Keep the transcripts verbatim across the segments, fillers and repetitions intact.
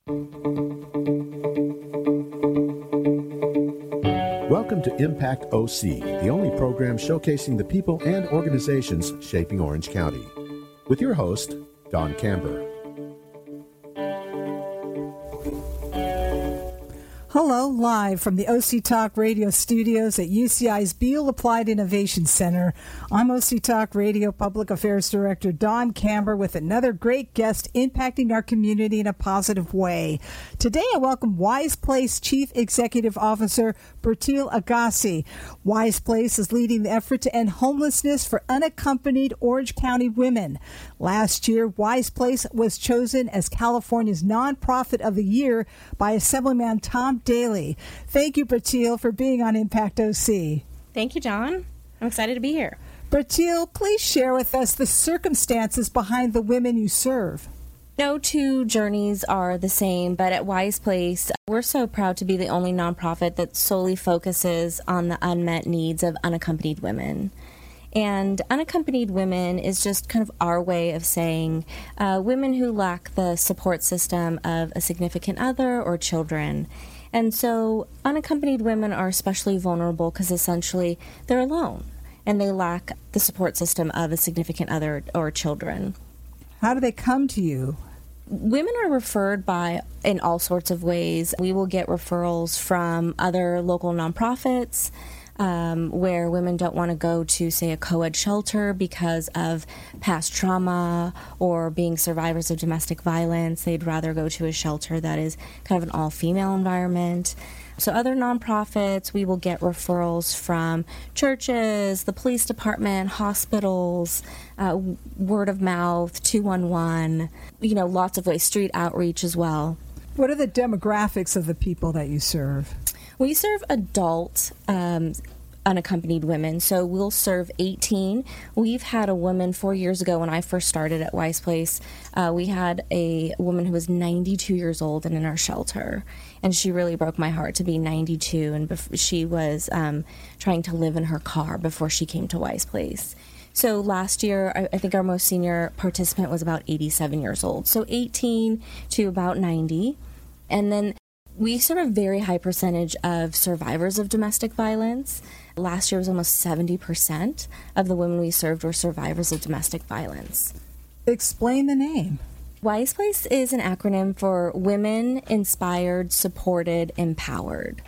Welcome to Impact O C, the only program showcasing the people and organizations shaping Orange County. With your host, Don Camber. Hello, live from the O C Talk Radio studios at U C I's Beal Applied Innovation Center. I'm O C Talk Radio Public Affairs Director Don Camber with another great guest impacting our community in a positive way. Today I welcome Wise Place Chief Executive Officer Bertil Agassi. Wise Place is leading the effort to end homelessness for unaccompanied Orange County women. Last year, Wise Place was chosen as California's Nonprofit of the Year by Assemblyman Tom Daly. Thank you, Bertil, for being on Impact O C. Thank you, John. I'm excited to be here. Bertil, please share with us the circumstances behind the women you serve. No two journeys are the same, but at Wise Place, we're so proud to be the only nonprofit that solely focuses on the unmet needs of unaccompanied women. And unaccompanied women is just kind of our way of saying uh, women who lack the support system of a significant other or children. And so unaccompanied women are especially vulnerable because essentially they're alone and they lack the support system of a significant other or children. How do they come to you? Women are referred by in all sorts of ways. We will get referrals from other local nonprofits um, where women don't want to go to, say, a co-ed shelter because of past trauma or being survivors of domestic violence. They'd rather go to a shelter that is kind of an all-female environment. So other nonprofits, we will get referrals from churches, the police department, hospitals, uh, word of mouth, two one one, you know, lots of ways, street outreach as well. What are the demographics of the people that you serve? We serve adult um, unaccompanied women, so we'll serve eighteen. We've had a woman four years ago when I first started at Wise Place. Uh, we had a woman who was ninety-two years old and in our shelter, and she really broke my heart to be ninety-two, and bef- she was um, trying to live in her car before she came to Wise Place. So last year, I, I think our most senior participant was about eighty-seven years old, so eighteen to about ninety, and then we serve a very high percentage of survivors of domestic violence. Last year was almost seventy percent of the women we served were survivors of domestic violence. Explain the name. Wise Place is an acronym for Women Inspired, Supported, Empowered.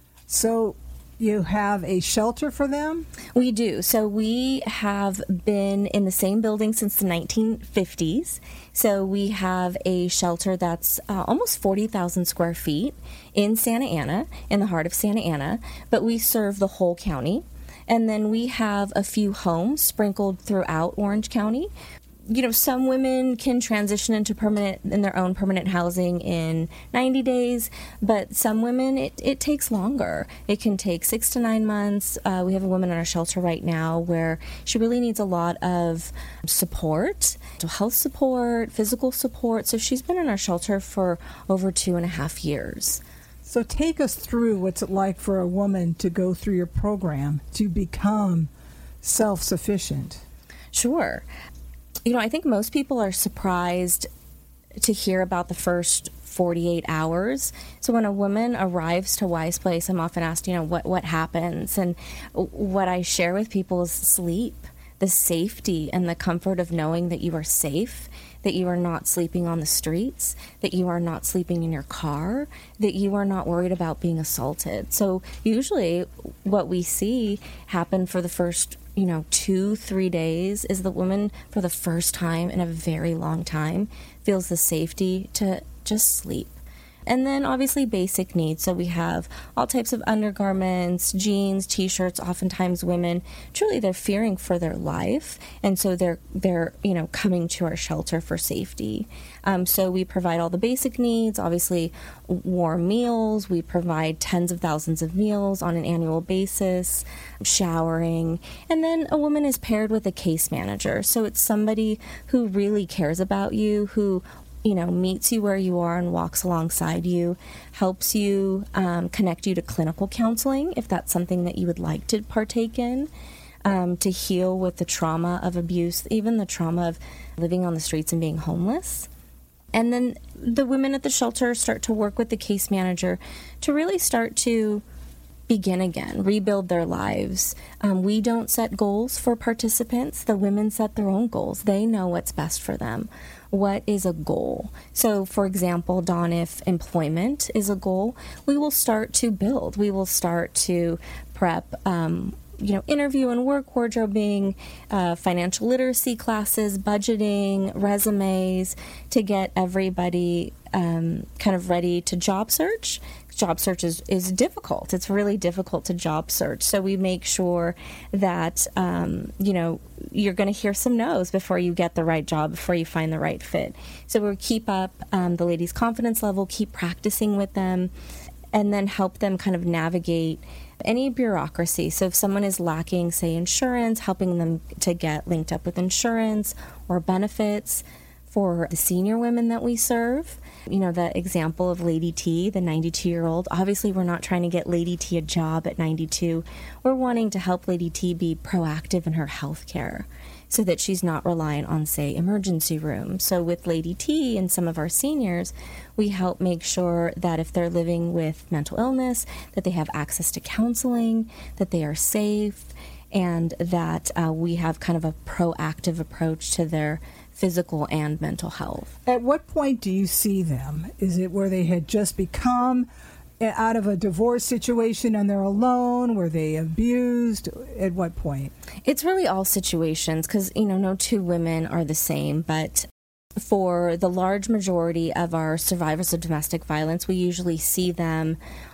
So you have a shelter for them? We do. So we have been in the same building since the nineteen fifties. So we have a shelter that's uh, almost forty thousand square feet in Santa Ana, in the heart of Santa Ana, but we serve the whole county. And then we have a few homes sprinkled throughout Orange County. You know, some women can transition into permanent in their own permanent housing in ninety days, but some women, it, it takes longer. It can take six to nine months. Uh, we have a woman in our shelter right now where she really needs a lot of support, health support, physical support. So she's been in our shelter for over two and a half years. So take us through what's it like for a woman to go through your program to become self-sufficient. Sure. You know, I think most people are surprised to hear about the first forty-eight hours. So when a woman arrives to Wise Place, I'm often asked, you know, what, what happens? And what I share with people is sleep, the safety and the comfort of knowing that you are safe, that you are not sleeping on the streets, that you are not sleeping in your car, that you are not worried about being assaulted. So usually what we see happen for the first you know, two, three days is the woman for the first time in a very long time feels the safety to just sleep. And then obviously basic needs. So we have all types of undergarments, jeans, t-shirts. Oftentimes women, truly they're fearing for their life. And so they're, they're you know, coming to our shelter for safety. Um, so we provide all the basic needs, obviously warm meals. We provide tens of thousands of meals on an annual basis, showering. And then a woman is paired with a case manager. So it's somebody who really cares about you, who you know, meets you where you are and walks alongside you, helps you um, connect you to clinical counseling if that's something that you would like to partake in, um, to heal with the trauma of abuse, even the trauma of living on the streets and being homeless. And then the women at the shelter start to work with the case manager to really start to begin again, rebuild their lives. Um, we don't set goals for participants. The women set their own goals. They know what's best for them. What is a goal? So, for example, Dawn, if employment is a goal, we will start to build. We will start to prep um, you know, interview and work wardrobing, uh, financial literacy classes, budgeting, resumes, to get everybody um, kind of ready to job search. Job search is, is difficult. It's really difficult to job search. So we make sure that, um, you know, you're going to hear some no's before you get the right job, before you find the right fit. So we'll keep up um, the ladies' confidence level, keep practicing with them, and then help them kind of navigate any bureaucracy. So if someone is lacking, say, insurance, helping them to get linked up with insurance or benefits. For the senior women that we serve, you know, the example of Lady T, the ninety-two-year-old, obviously we're not trying to get Lady T a job at ninety-two. We're wanting to help Lady T be proactive in her health care so that she's not reliant on, say, emergency room. So with Lady T and some of our seniors, we help make sure that if they're living with mental illness, that they have access to counseling, that they are safe, and that uh, we have kind of a proactive approach to their physical and mental health. At what point do you see them? Is it where they had just become out of a divorce situation and they're alone? Were they abused? At what point? It's really all situations because, you know, no two women are the same, but for the large majority of our survivors of domestic violence, we usually see them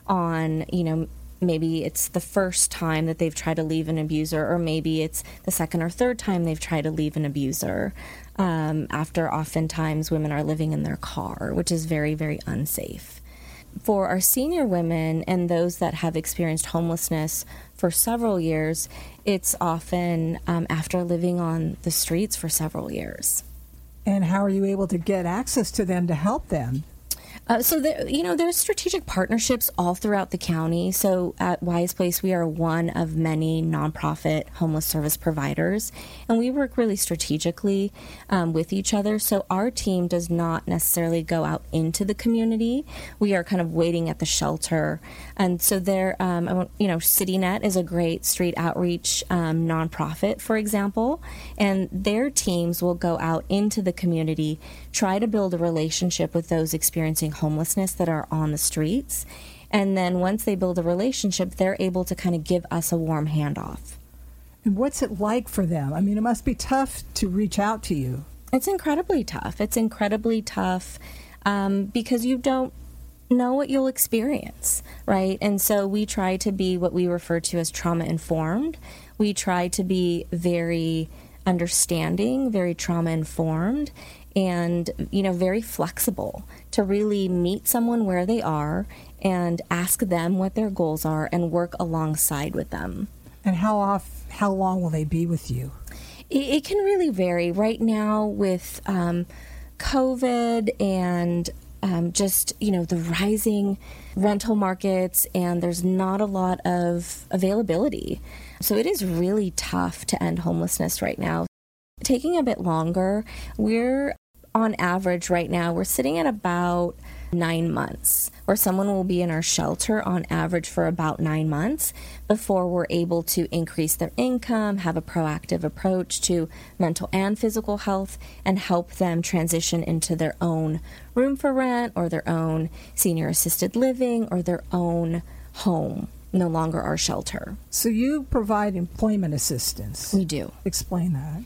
on, you know, maybe it's the first time that they've tried to leave an abuser, or maybe it's the second or third time they've tried to leave an abuser. Um, after oftentimes women are living in their car, which is very, very unsafe. For our senior women and those that have experienced homelessness for several years, it's often um, after living on the streets for several years. And how are you able to get access to them to help them? Uh, so, there, you know, there's strategic partnerships all throughout the county. So at Wise Place, we are one of many nonprofit homeless service providers, and we work really strategically um, with each other. So our team does not necessarily go out into the community. We are kind of waiting at the shelter. And so there, um, you know, CityNet is a great street outreach um, nonprofit, for example, and their teams will go out into the community, try to build a relationship with those experiencing homelessness that are on the streets. And then once they build a relationship, they're able to kind of give us a warm handoff. And what's it like for them? I mean, it must be tough to reach out to you. It's incredibly tough. It's incredibly tough um, because you don't know what you'll experience, right? And so we try to be what we refer to as trauma-informed. We try to be very understanding, very trauma-informed, and, you know, very flexible to really meet someone where they are and ask them what their goals are and work alongside with them. And how off, how long will they be with you? It, it can really vary. Right now with um, COVID and um, just, you know, the rising rental markets, and there's not a lot of availability. So it is really tough to end homelessness right now. Taking a bit longer, we're on average right now, we're sitting at about nine months, where someone will be in our shelter on average for about nine months before we're able to increase their income, have a proactive approach to mental and physical health, and help them transition into their own room for rent or their own senior assisted living or their own home, no longer our shelter. So you provide employment assistance. We do. Explain that.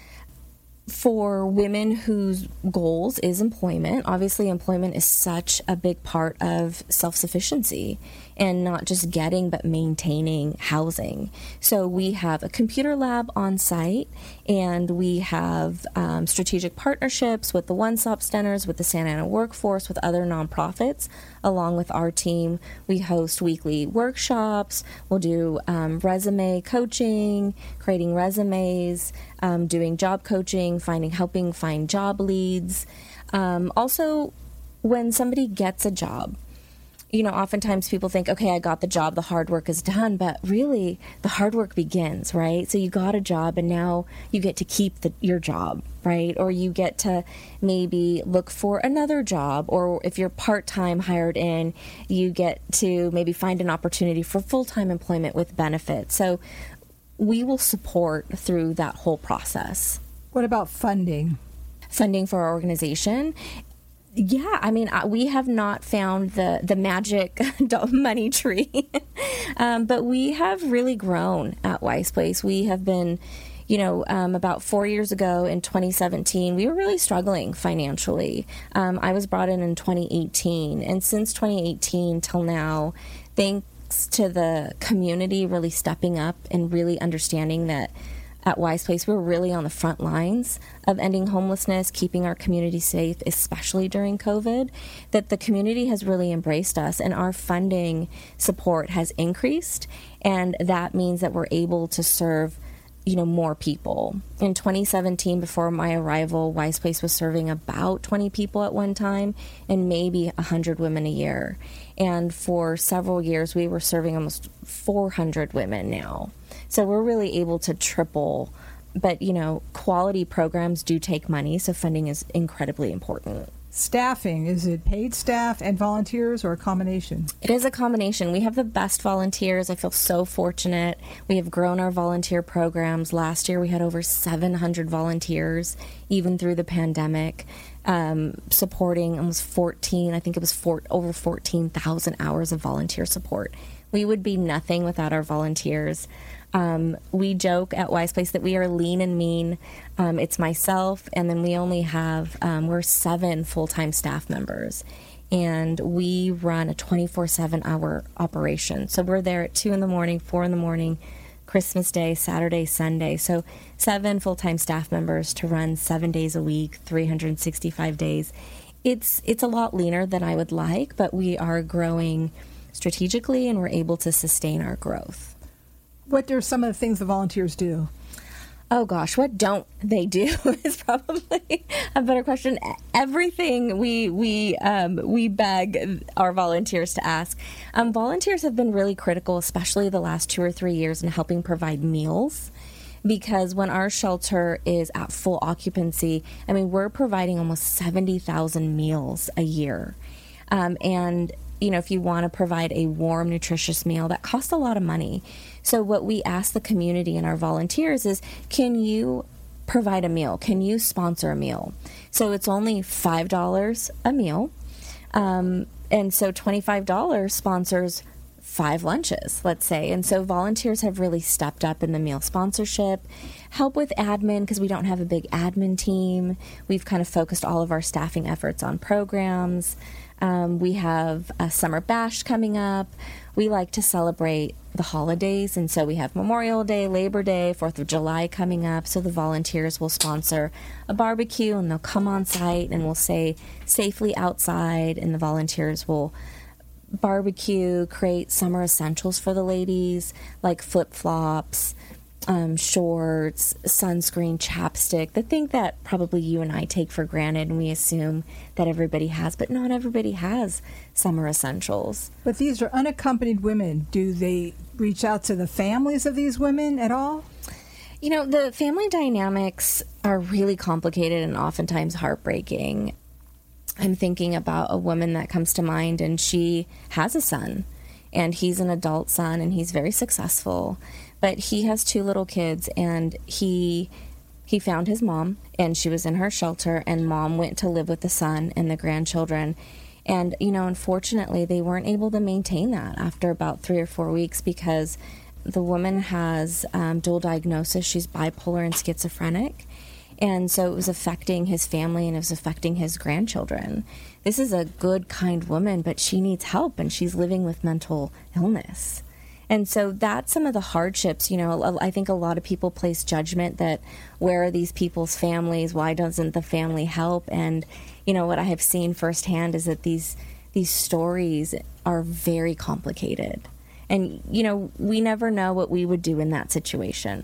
For women whose goals is employment, obviously employment is such a big part of self-sufficiency and not just getting but maintaining housing. So we have a computer lab on site, and we have um, strategic partnerships with the One Stop Centers, with the Santa Ana Workforce, with other nonprofits. Along with our team, we host weekly workshops. We'll do um, resume coaching, creating resumes, um, doing job coaching, finding, helping find job leads. Um, also, when somebody gets a job, you know, oftentimes people think, okay, I got the job, the hard work is done, but really the hard work begins, right? So you got a job and now you get to keep the, your job, right? Or you get to maybe look for another job, or if you're part-time hired in, you get to maybe find an opportunity for full-time employment with benefits. So we will support through that whole process. What about funding? Funding for our organization? Yeah, I mean, we have not found the, the magic money tree, um, but we have really grown at Wise Place. We have been, you know, um, about four years ago in twenty seventeen, we were really struggling financially. Um, I was brought in in twenty eighteen, and since twenty eighteen till now, thanks to the community really stepping up and really understanding that at Wise Place, we're really on the front lines of ending homelessness, keeping our community safe, especially during COVID, that the community has really embraced us, and our funding support has increased, and that means that we're able to serve, you know, more people. In twenty seventeen, before my arrival, Wise Place was serving about twenty people at one time, and maybe one hundred women a year. And for several years, we were serving almost four hundred women now. So we're really able to triple. But, you know, quality programs do take money, so funding is incredibly important. Staffing, is it paid staff and volunteers, or a combination? It is a combination. We have the best volunteers. I feel so fortunate. We have grown our volunteer programs. Last year we had over seven hundred volunteers, even through the pandemic, um, supporting almost fourteen, I think it was four, over fourteen thousand hours of volunteer support. We would be nothing without our volunteers. Um, we joke at Wise Place that we are lean and mean. Um, it's myself, and then we only have, um, we're seven full-time staff members, and we run a twenty-four seven hour operation. So we're there at two in the morning, four in the morning, Christmas Day, Saturday, Sunday. So seven full-time staff members to run seven days a week, three hundred sixty-five days. It's, it's a lot leaner than I would like, but we are growing strategically, and we're able to sustain our growth. What are some of the things the volunteers do? Oh gosh, what don't they do is probably a better question. Everything we we um, we beg our volunteers to ask. Um, volunteers have been really critical, especially the last two or three years, in helping provide meals. Because when our shelter is at full occupancy, I mean, we're providing almost seventy thousand meals a year. Um, and, you know, if you want to provide a warm, nutritious meal, that costs a lot of money. So what we ask the community and our volunteers is, can you provide a meal? Can you sponsor a meal? So it's only five dollars a meal. Um, and so twenty-five dollars sponsors five lunches, let's say. And so volunteers have really stepped up in the meal sponsorship, help with admin, because we don't have a big admin team. We've kind of focused all of our staffing efforts on programs. Um, we have a summer bash coming up. We like to celebrate the holidays, and so we have Memorial Day, Labor Day, fourth of July coming up. So the volunteers will sponsor a barbecue, and they'll come on site, and we'll say safely outside, and the volunteers will barbecue, create summer essentials for the ladies, like flip-flops, um, shorts, sunscreen, chapstick, the thing that probably you and I take for granted and we assume that everybody has, but not everybody has summer essentials. But these are unaccompanied women. Do they reach out to the families of these women at all? You know, the family dynamics are really complicated and oftentimes heartbreaking. I'm thinking about a woman that comes to mind, and she has a son, and he's an adult son, and he's very successful, but he has two little kids, and he he found his mom, and she was in her shelter, and mom went to live with the son and the grandchildren. And, you know, unfortunately, they weren't able to maintain that after about three or four weeks because the woman has um, dual diagnosis. She's bipolar and schizophrenic. And so it was affecting his family, and it was affecting his grandchildren. This is a good, kind woman, but she needs help, and she's living with mental illness. And so that's some of the hardships. You know, I think a lot of people place judgment that where are these people's families? Why doesn't the family help? And, you know, what I have seen firsthand is that these these stories are very complicated. And, you know, we never know what we would do in that situation.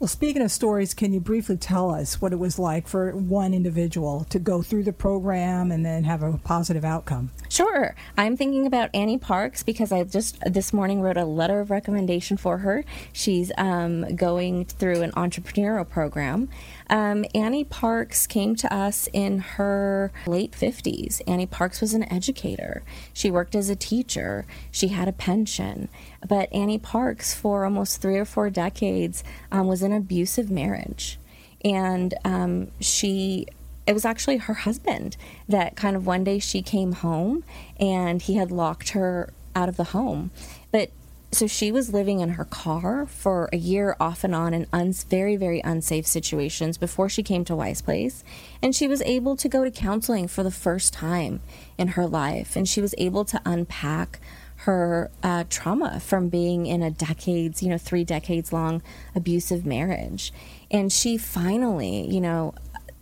Well, speaking of stories, can you briefly tell us what it was like for one individual to go through the program and then have a positive outcome? Sure. I'm thinking about Annie Parks because I just this morning wrote a letter of recommendation for her. She's um, going through an entrepreneurial program. Um, Annie Parks came to us in her late fifties. Annie Parks was an educator. She worked as a teacher. She had a pension. But Annie Parks, for almost three or four decades, um, was in an abusive marriage. And um, she... It was actually her husband that kind of one day she came home and he had locked her out of the home. But so she was living in her car for a year off and on in un- very, very unsafe situations before she came to Wise Place. And she was able to go to counseling for the first time in her life. And she was able to unpack her uh, trauma from being in a decades, you know, three decades long abusive marriage. And she finally, you know,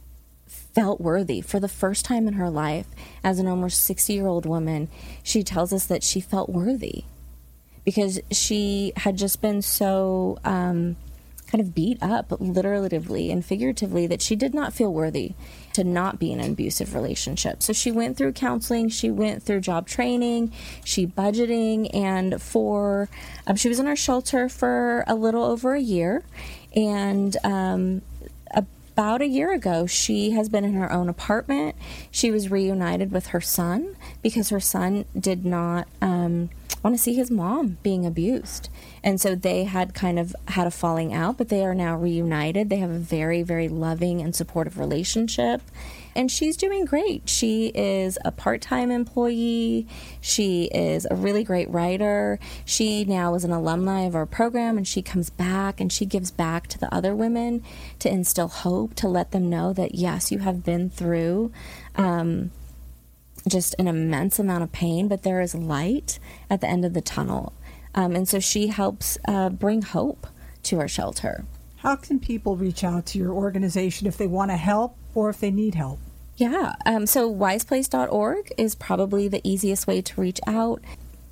felt worthy for the first time in her life. As an almost sixty-year-old woman, she tells us that she felt worthy because she had just been so um, kind of beat up, literally and figuratively, that she did not feel worthy to not be in an abusive relationship. So she went through counseling, she went through job training, she budgeting, and for um, she was in our shelter for a little over a year, and um, about a year ago, she has been in her own apartment. She was reunited with her son because her son did not um, want to see his mom being abused. And so they had kind of had a falling out, but they are now reunited. They have a very, very loving and supportive relationship. And she's doing great. She is a part-time employee. She is a really great writer. She now is an alumni of our program, and she comes back and she gives back to the other women to instill hope, to let them know that, yes, you have been through um, just an immense amount of pain, but there is light at the end of the tunnel. Um, and so she helps uh, bring hope to our shelter. How can people reach out to your organization if they want to help or if they need help? Yeah, um, so wise place dot org is probably the easiest way to reach out.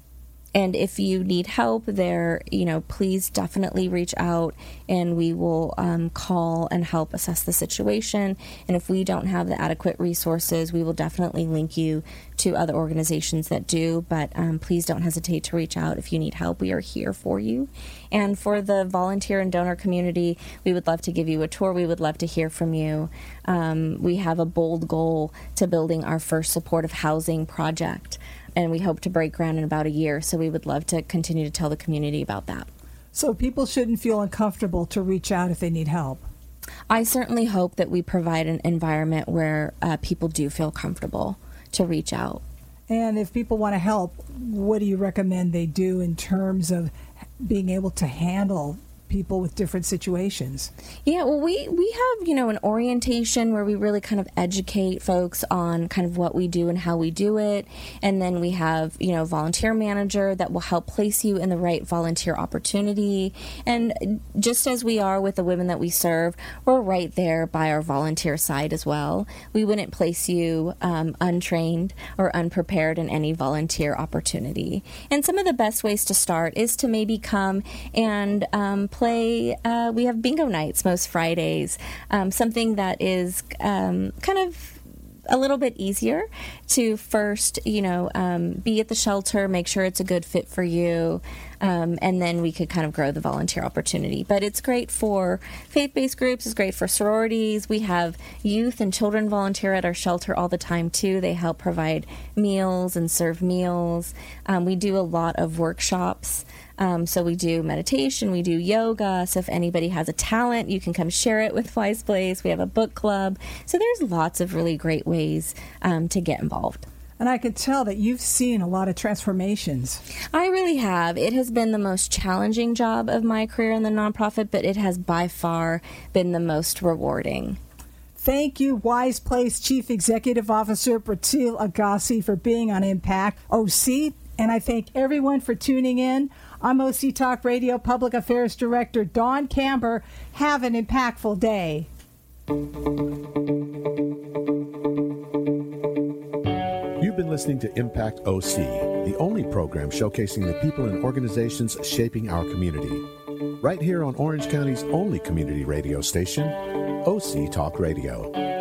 And if you need help there, you know, please definitely reach out and we will um, call and help assess the situation. And if we don't have the adequate resources, we will definitely link you to other organizations that do. But um, please don't hesitate to reach out if you need help. We are here for you. And for the volunteer and donor community, we would love to give you a tour. We would love to hear from you. Um, we have a bold goal to building our first supportive housing project. And we hope to break ground in about a year, so we would love to continue to tell the community about that. So people shouldn't feel uncomfortable to reach out if they need help. I certainly hope that we provide an environment where uh, people do feel comfortable to reach out. And if people want to help, what do you recommend they do in terms of being able to handle people with different situations? Yeah, well, we, we have, you know, an orientation where we really kind of educate folks on kind of what we do and how we do it. And then we have, you know, volunteer manager that will help place you in the right volunteer opportunity. And just as we are with the women that we serve, we're right there by our volunteer side as well. We wouldn't place you um, untrained or unprepared in any volunteer opportunity. And some of the best ways to start is to maybe come and um, play, uh, we have bingo nights most Fridays, um, something that is um, kind of a little bit easier to first, you know, um, be at the shelter, make sure it's a good fit for you, um, and then we could kind of grow the volunteer opportunity. But it's great for faith-based groups, it's great for sororities. We have youth and children volunteer at our shelter all the time, too. They help provide meals and serve meals. Um, we do a lot of workshops. Um, so we do meditation, we do yoga. So if anybody has a talent, you can come share it with Wise Place. We have a book club. So there's lots of really great ways um, to get involved. And I can tell that you've seen a lot of transformations. I really have. It has been the most challenging job of my career in the nonprofit, but it has by far been the most rewarding. Thank you, Wise Place Chief Executive Officer Prateel Agassi, for being on Impact O C. And I thank everyone for tuning in. I'm O C Talk Radio Public Affairs Director Dawn Camber. Have an impactful day. You've been listening to Impact O C, the only program showcasing the people and organizations shaping our community. right here on Orange County's only community radio station, O C Talk Radio.